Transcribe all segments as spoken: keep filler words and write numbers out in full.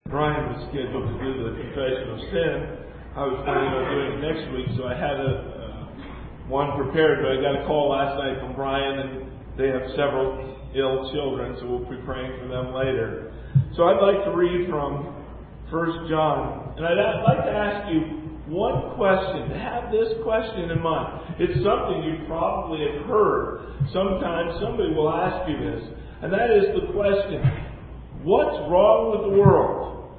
Brian was scheduled to do the confession of sin. I was planning on doing it next week, so I had a, uh, one prepared, but I got a call last night from Brian, and they have several ill children, so we'll be praying for them later. So I'd like to read from First John, and I'd like to ask you one question, to have this question in mind. It's something you probably have heard. Sometimes somebody will ask you this, and that is the question, what's wrong with the world?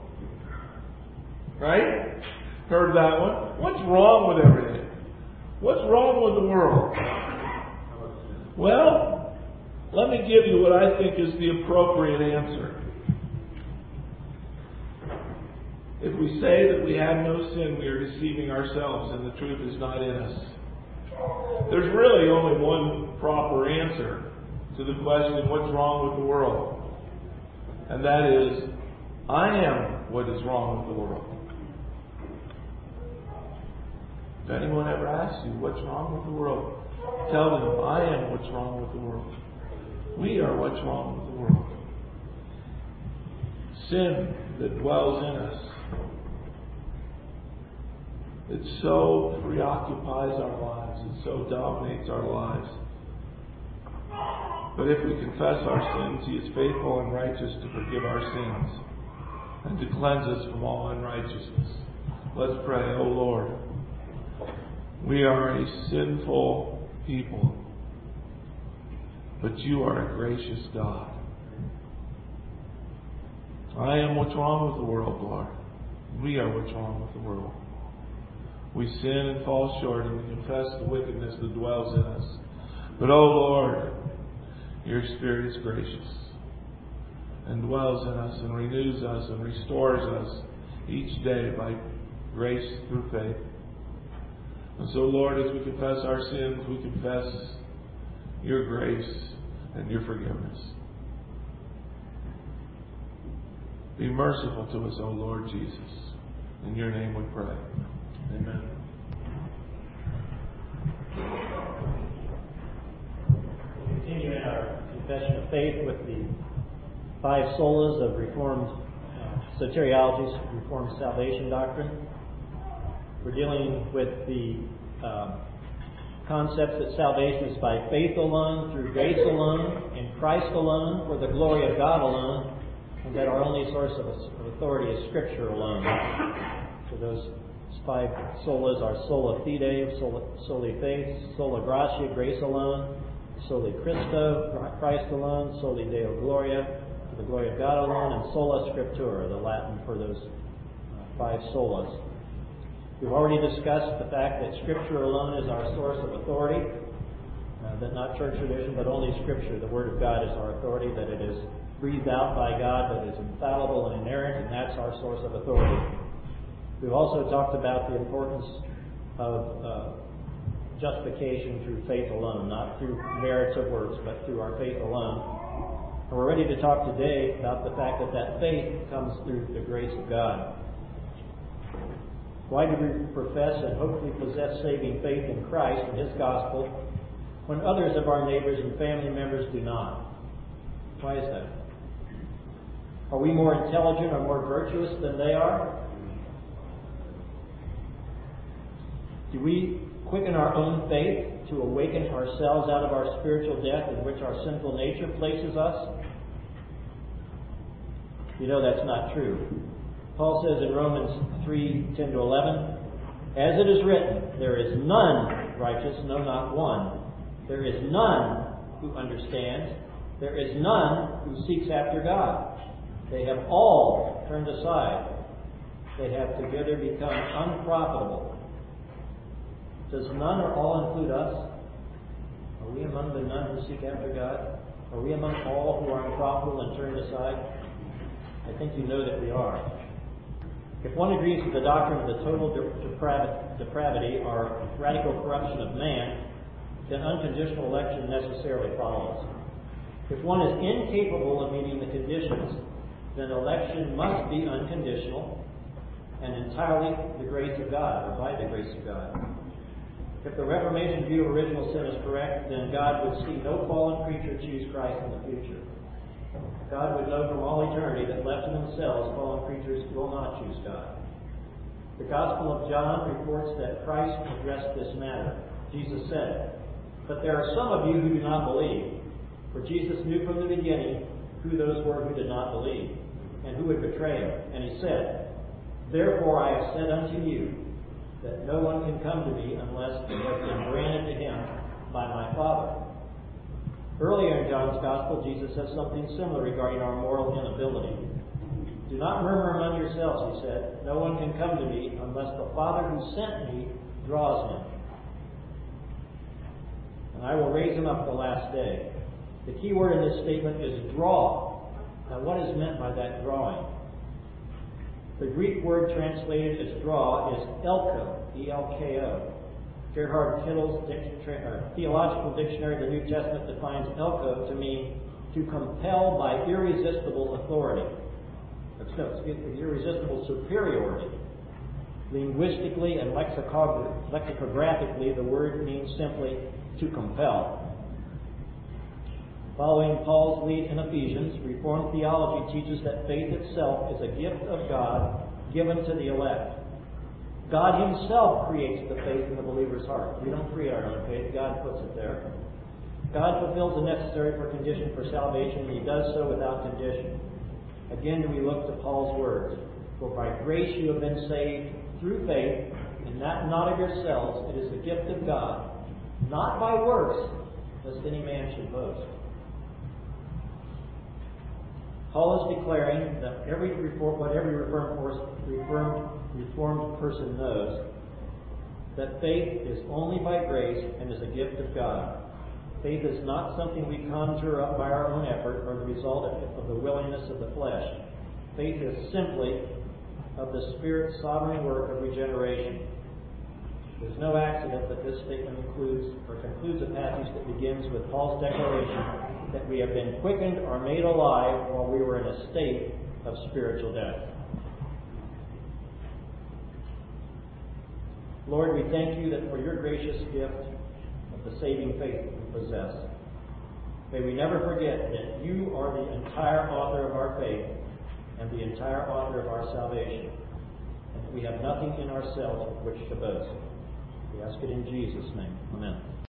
Right? Heard that one? What's wrong with everything? What's wrong with the world? Well, let me give you what I think is the appropriate answer. If we say that we have no sin, we are deceiving ourselves and the truth is not in us. There's really only one proper answer to the question, what's wrong with the world? And that is, I am what is wrong with the world. If anyone ever asks you, what's wrong with the world? Tell them, I am what's wrong with the world. We are what's wrong with the world. Sin that dwells in us, it so preoccupies our lives, it so dominates our lives. But if we confess our sins, He is faithful and righteous to forgive our sins and to cleanse us from all unrighteousness. Let's pray. O Lord, we are a sinful people, but You are a gracious God. I am what's wrong with the world, Lord. We are what's wrong with the world. We sin and fall short, and we confess the wickedness that dwells in us. But, O Lord, Your Spirit is gracious and dwells in us and renews us and restores us each day by grace through faith. And so, Lord, as we confess our sins, we confess Your grace and Your forgiveness. Be merciful to us, O Lord Jesus. In Your name we pray. Amen. We'll continue in our confession of faith with the five solas of Reformed uh, soteriology's Reformed salvation doctrine. We're dealing with the uh, concept that salvation is by faith alone, through grace alone, in Christ alone, for the glory of God alone, and that our only source of authority is Scripture alone. So those five solas are sola fide, sola, soli faith, sola gratia, grace alone, soli Christo, Christ alone, soli Deo gloria, for the glory of God alone, and sola scriptura, the Latin for those uh, five solas. We've already discussed the fact that Scripture alone is our source of authority, uh, that not church tradition, but only Scripture, the Word of God, is our authority, that it is breathed out by God, that it is infallible and inerrant, and that's our source of authority. We've also talked about the importance of uh, justification through faith alone, not through merits of works, but through our faith alone. And we're ready to talk today about the fact that that faith comes through the grace of God. Why do we profess and hopefully possess saving faith in Christ and His gospel when others of our neighbors and family members do not? Why is that? Are we more intelligent or more virtuous than they are? Do we quicken our own faith to awaken ourselves out of our spiritual death in which our sinful nature places us? You know that's not true. Paul says in Romans three, ten to eleven, as it is written, there is none righteous, no, not one. There is none who understands. There is none who seeks after God. They have all turned aside. They have together become unprofitable. Does none or all include us? Are we among the none who seek after God? Are we among all who are unprofitable and turned aside? I think you know that we are. If one agrees with the doctrine of the total deprav- depravity or radical corruption of man, then unconditional election necessarily follows. If one is incapable of meeting the conditions, then election must be unconditional and entirely the grace of God, or by the grace of God. If the Reformation view of original sin is correct, then God would see no fallen creature choose Christ in the future. God would know from all eternity that left to themselves, fallen creatures not choose God. The Gospel of John reports that Christ addressed this matter. Jesus said, "But there are some of you who do not believe." For Jesus knew from the beginning who those were who did not believe, and who would betray him. And he said, "Therefore I have said unto you, that no one can come to me unless it has been granted to him by my Father." Earlier in John's Gospel, Jesus says something similar regarding our moral inability. "Do not murmur among yourselves," he said. "No one can come to me unless the Father who sent me draws him. And I will raise him up the last day." The key word in this statement is draw. Now, what is meant by that drawing? The Greek word translated as draw is elko, E L K O. Gerhard Kittle's Theological Dictionary of the New Testament defines elko to mean to compel by irresistible authority. No, excuse me, irresistible superiority. Linguistically and lexicographically, the word means simply to compel. Following Paul's lead in Ephesians, Reformed theology teaches that faith itself is a gift of God given to the elect. God himself creates the faith in the believer's heart. We don't create our own faith. God puts it there. God fulfills the necessary condition for salvation, and he does so without condition. Again, we look to Paul's words. "For by grace you have been saved through faith, and that not of yourselves. It is the gift of God, not by works, lest any man should boast." Paul is declaring that every reform, what every reformed, reformed, reformed person knows, that faith is only by grace and is a gift of God. Faith is not something we conjure up by our own effort or the result of the willingness of the flesh. Faith is simply of the Spirit's sovereign work of regeneration. There's no accident that this statement includes or concludes a passage that begins with Paul's declaration that we have been quickened or made alive while we were in a state of spiritual death. Lord, we thank you that for your gracious gift of the saving faith that we possess. May we never forget that you are the entire author of our faith and the entire author of our salvation, and that we have nothing in ourselves with which to boast. We ask it in Jesus' name. Amen.